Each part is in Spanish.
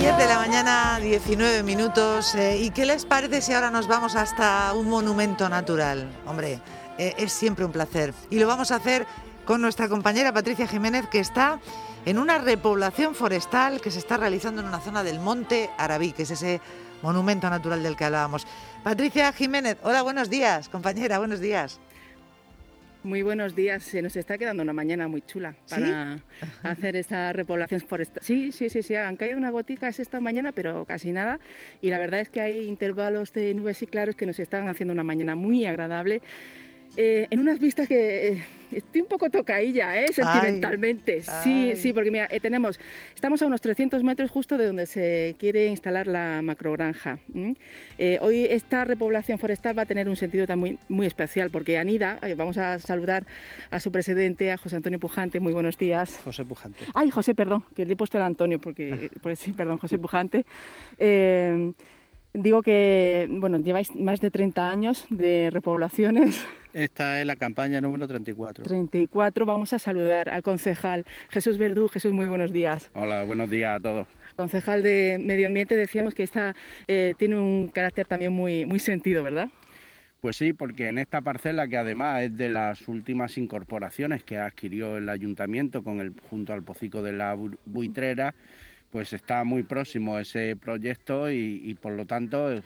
10 de la mañana, 19 minutos. ¿Y qué les parece si ahora nos vamos hasta un monumento natural? Hombre, es siempre un placer. Y lo vamos a hacer con nuestra compañera Patricia Jiménez, que está en una repoblación forestal que se está realizando en una zona del Monte Arabí, que es ese monumento natural del que hablábamos. Patricia Jiménez, hola, buenos días, compañera, buenos días. Muy buenos días. Se nos está quedando una mañana muy chula para hacer esta repoblación forestal. Sí. Han caído unas goticas esta mañana, pero casi nada. Y la verdad es que hay intervalos de nubes y claros que nos están haciendo una mañana muy agradable. En unas vistas que estoy un poco tocailla, sentimentalmente. Ay. Sí, porque mira, estamos a unos 300 metros justo de donde se quiere instalar la macrogranja. Hoy esta repoblación forestal va a tener un sentido también muy especial, porque Anida, vamos a saludar a su presidente, a José Antonio Pujante. Muy buenos días. José Pujante. Ay, José, perdón, que le he puesto el Antonio, perdón, José Pujante. Digo que, bueno, lleváis más de 30 años de repoblaciones. Esta es la campaña número 34. 34, vamos a saludar al concejal Jesús Verdú. Jesús, muy buenos días. Hola, buenos días a todos. Concejal de Medio Ambiente, decíamos que esta tiene un carácter también muy sentido, ¿verdad? Pues sí, porque en esta parcela, que además es de las últimas incorporaciones que adquirió el ayuntamiento junto al Pocico de la Buitrera, pues está muy próximo ese proyecto y por lo tanto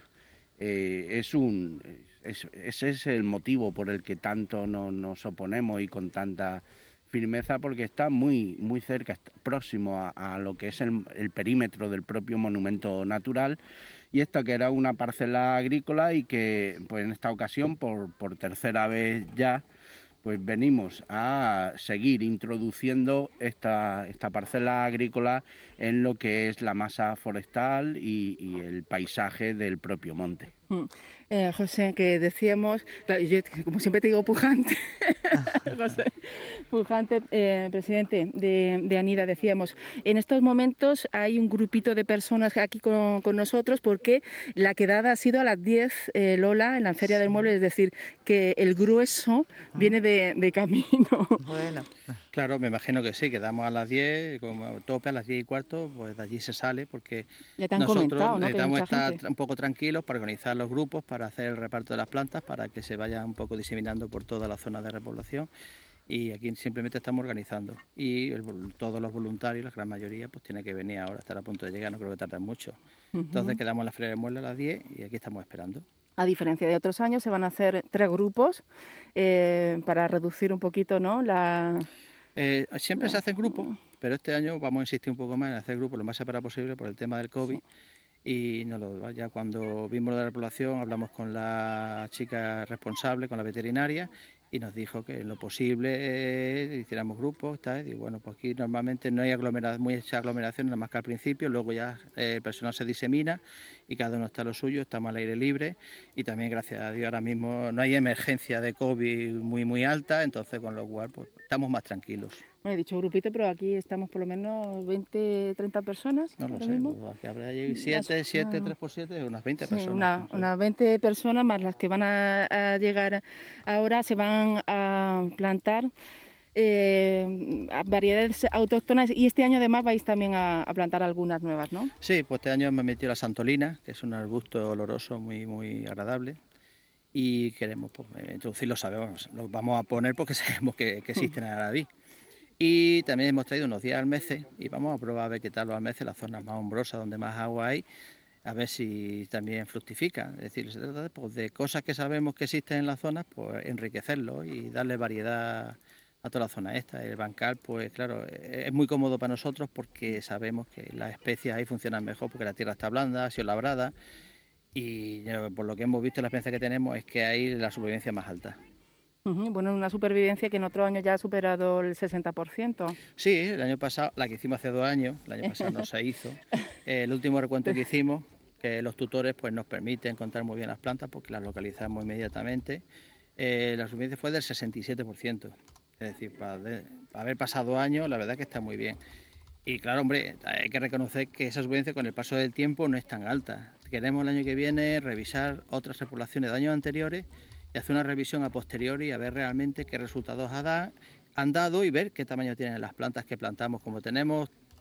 ese es el motivo por el que tanto nos oponemos y con tanta firmeza, porque está muy cerca, próximo a lo que es el perímetro del propio monumento natural. Y esto que era una parcela agrícola y que pues en esta ocasión por tercera vez ya pues venimos a seguir introduciendo esta parcela agrícola en lo que es la masa forestal y el paisaje del propio monte. José, que decíamos, claro, yo como siempre te digo Pujante, José Pujante, presidente de Anida, decíamos, en estos momentos hay un grupito de personas aquí con nosotros porque la quedada ha sido a las 10, Lola, en la Feria del Mueble, es decir, que el grueso viene de camino. Bueno. Claro, me imagino que sí, quedamos a las 10, como tope a las 10 y cuarto, pues de allí se sale porque nosotros necesitamos estar un poco tranquilos para organizar los grupos, para hacer el reparto de las plantas, para que se vaya un poco diseminando por toda la zona de repoblación. Y aquí simplemente estamos organizando. Y todos los voluntarios, la gran mayoría, pues tiene que venir ahora, estar a punto de llegar, no creo que tarden mucho. Entonces quedamos en la Feria del Mueble a las 10 y aquí estamos esperando. A diferencia de otros años, se van a hacer 3 grupos para reducir un poquito, ¿no? Siempre se hacen grupos, pero este año vamos a insistir un poco más en hacer grupos lo más separado posible por el tema del COVID. Y ya cuando vimos lo de la repoblación hablamos con la chica responsable, con la veterinaria, y nos dijo que en lo posible hiciéramos grupos, tal, y bueno, pues aquí normalmente no hay mucha aglomeración, nada más que al principio, luego ya el personal se disemina y cada uno está a lo suyo, estamos al aire libre y también, gracias a Dios, ahora mismo no hay emergencia de COVID muy alta, entonces con lo cual pues estamos más tranquilos. Bueno, he dicho grupito, pero aquí estamos por lo menos 20, 30 personas. No lo sé, pues aquí habrá 7, 3 por 7, unas 20 personas. Unas 20 personas más las que van a llegar ahora, se van a plantar variedades autóctonas y este año además vais también a plantar algunas nuevas, ¿no? Sí, pues este año hemos metido la santolina, que es un arbusto oloroso muy agradable. Y queremos introducirlo, sabemos, lo vamos a poner porque sabemos que existen en Arabí. Y también hemos traído unos 10 almeces y vamos a probar a ver qué tal los almeces, las zonas más hombrosas donde más agua hay, a ver si también fructifica. Es decir, se trata pues, de cosas que sabemos que existen en las zonas, pues enriquecerlo y darle variedad a toda la zona esta. El bancal, pues claro, es muy cómodo para nosotros porque sabemos que las especies ahí funcionan mejor porque la tierra está blanda, ha sido labrada y por lo que hemos visto, la experiencia que tenemos es que hay la supervivencia más alta. Bueno, una supervivencia que en otro año ya ha superado el 60%. Sí, el año pasado, la que hicimos hace 2 años, el año pasado no se hizo. El último recuento que hicimos, que los tutores pues nos permiten encontrar muy bien las plantas porque las localizamos inmediatamente, la supervivencia fue del 67%. Es decir, para haber pasado años, la verdad que está muy bien. Y claro, hombre, hay que reconocer que esa supervivencia con el paso del tiempo no es tan alta. Queremos el año que viene revisar otras repoblaciones de años anteriores y hacer una revisión a posteriori a ver realmente qué resultados han dado y ver qué tamaño tienen las plantas que plantamos. Como tenemos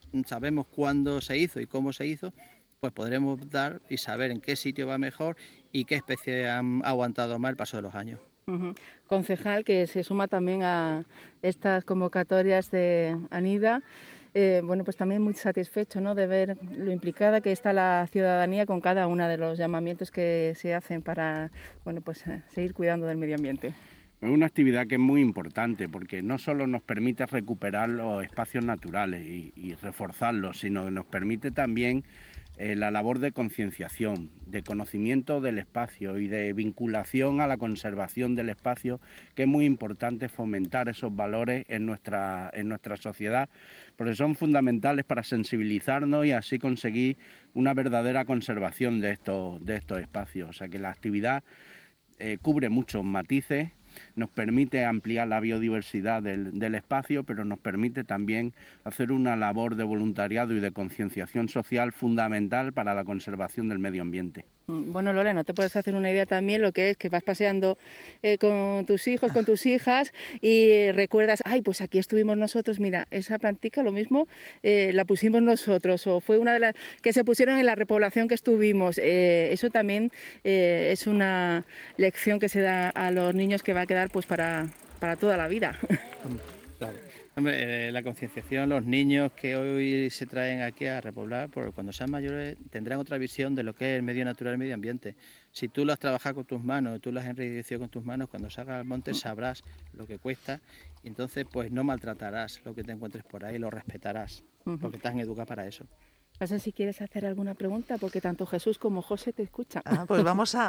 sabemos cuándo se hizo y cómo se hizo, pues podremos dar y saber en qué sitio va mejor y qué especies han aguantado más el paso de los años. Concejal, que se suma también a estas convocatorias de Anida, bueno, pues también muy satisfecho, ¿no?, de ver lo implicada que está la ciudadanía con cada uno de los llamamientos que se hacen para, bueno, pues seguir cuidando del medio ambiente. Es una actividad que es muy importante porque no solo nos permite recuperar los espacios naturales y reforzarlos, sino que nos permite también la labor de concienciación, de conocimiento del espacio y de vinculación a la conservación del espacio, que es muy importante fomentar esos valores en nuestra sociedad, porque son fundamentales para sensibilizarnos y así conseguir una verdadera conservación de estos espacios. O sea que la actividad cubre muchos matices, nos permite ampliar la biodiversidad del espacio, pero nos permite también hacer una labor de voluntariado y de concienciación social fundamental para la conservación del medio ambiente. Bueno, Lola, ¿no te puedes hacer una idea también lo que es que vas paseando con tus hijos, con tus hijas y recuerdas, ay, pues aquí estuvimos nosotros, mira, esa plantica lo mismo la pusimos nosotros o fue una de las que se pusieron en la repoblación que estuvimos? Eso también es una lección que se da a los niños que va a quedar pues para toda la vida. Claro. Hombre, la concienciación, los niños que hoy se traen aquí a repoblar, porque cuando sean mayores tendrán otra visión de lo que es el medio natural y el medio ambiente. Si tú lo has trabajado con tus manos, tú lo has enriquecido con tus manos, cuando salgas al monte sabrás lo que cuesta y entonces pues no maltratarás lo que te encuentres por ahí, lo respetarás, porque te han educado para eso. No sé si quieres hacer alguna pregunta, porque tanto Jesús como José te escuchan. Pues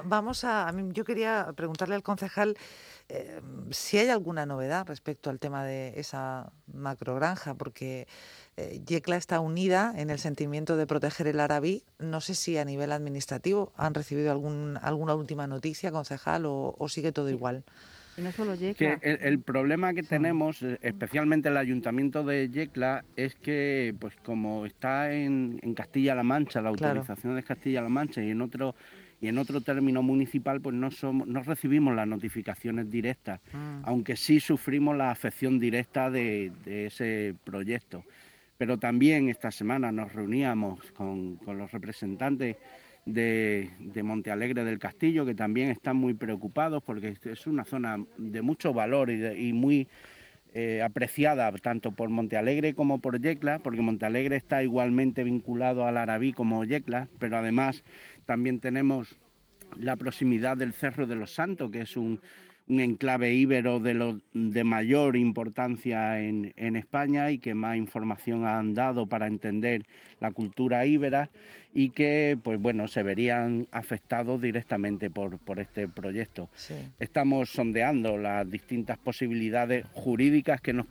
a mí yo quería preguntarle al concejal si hay alguna novedad respecto al tema de esa macrogranja, porque Yecla está unida en el sentimiento de proteger el arabí. No sé si a nivel administrativo han recibido alguna última noticia, concejal, o sigue todo igual. Y no solo Yecla. Que el problema que tenemos, especialmente el Ayuntamiento de Yecla, es que pues como está en Castilla-La Mancha, la autorización de Castilla-La Mancha y en otro término municipal, pues no recibimos las notificaciones directas, aunque sí sufrimos la afección directa de ese proyecto. Pero también esta semana nos reuníamos con los representantes de Montealegre del Castillo, que también están muy preocupados porque es una zona de mucho valor y muy apreciada tanto por Montealegre como por Yecla, porque Montealegre está igualmente vinculado al arabí como Yecla, pero además también tenemos la proximidad del Cerro de los Santos, que es un enclave íbero de mayor importancia en España y que más información han dado para entender la cultura íbera y que pues bueno se verían afectados directamente por este proyecto. Sí. Estamos sondeando las distintas posibilidades jurídicas que nos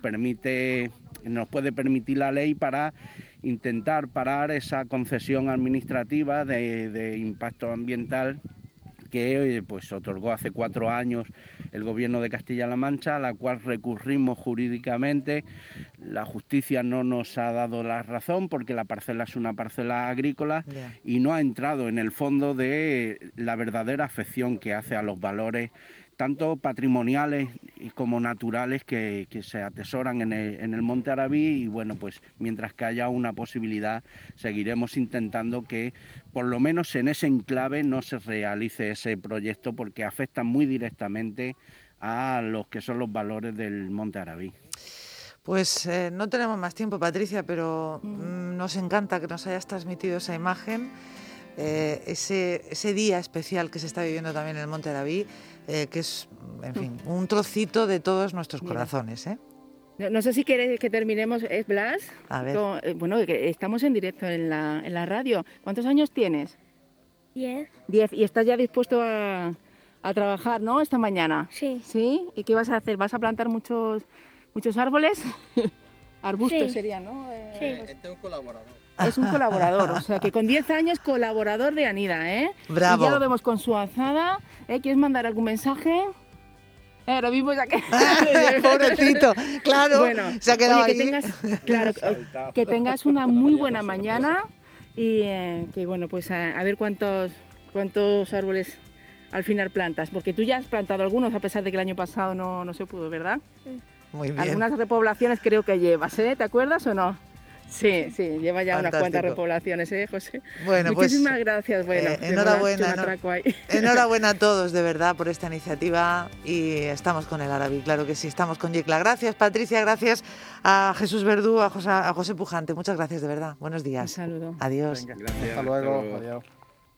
puede permitir la ley para intentar parar esa concesión administrativa de impacto ambiental que pues otorgó hace 4 años el Gobierno de Castilla-La Mancha, a la cual recurrimos jurídicamente. La justicia no nos ha dado la razón porque la parcela es una parcela agrícola y no ha entrado en el fondo de la verdadera afección que hace a los valores tanto patrimoniales como naturales que se atesoran en el Monte Arabí y bueno, pues mientras que haya una posibilidad seguiremos intentando que por lo menos en ese enclave no se realice ese proyecto porque afecta muy directamente a los que son los valores del Monte Arabí. Pues no tenemos más tiempo, Patricia, pero nos encanta que nos hayas transmitido esa imagen, ese día especial que se está viviendo también en el Monte Arabí, que es, en fin, un trocito de todos nuestros corazones, ¿eh? No sé si quieres que terminemos, Blas. A ver. Bueno, que estamos en directo en la radio. ¿Cuántos años tienes? 10. 10. ¿Y estás ya dispuesto a trabajar, no, esta mañana? Sí. ¿Sí? ¿Y qué vas a hacer? ¿Vas a plantar muchos árboles? Arbustos Sí. serían, ¿no? Sí. Este es un colaborador. Es un colaborador, o sea que con 10 años colaborador de Anida, ¿eh? Bravo. Y ya lo vemos con su azada. ¿Quieres mandar algún mensaje? Lo mismo ya que... Pobrecito, claro, bueno, se ha quedado oye, ahí. que tengas una muy buena mañana y que bueno, pues a ver cuántos árboles al final plantas, porque tú ya has plantado algunos a pesar de que el año pasado no se pudo, ¿verdad? Muy bien. Algunas repoblaciones creo que llevas, ¿te acuerdas o no? Sí, lleva ya unas cuantas repoblaciones, José. Bueno, muchísimas gracias. Bueno, enhorabuena a todos, de verdad, por esta iniciativa, y estamos con el Arabi, claro que sí, estamos con Yecla. Gracias, Patricia, gracias a Jesús Verdú, a José Pujante, muchas gracias, de verdad. Buenos días. Un saludo. Adiós. Venga, gracias. Hasta luego. Adiós.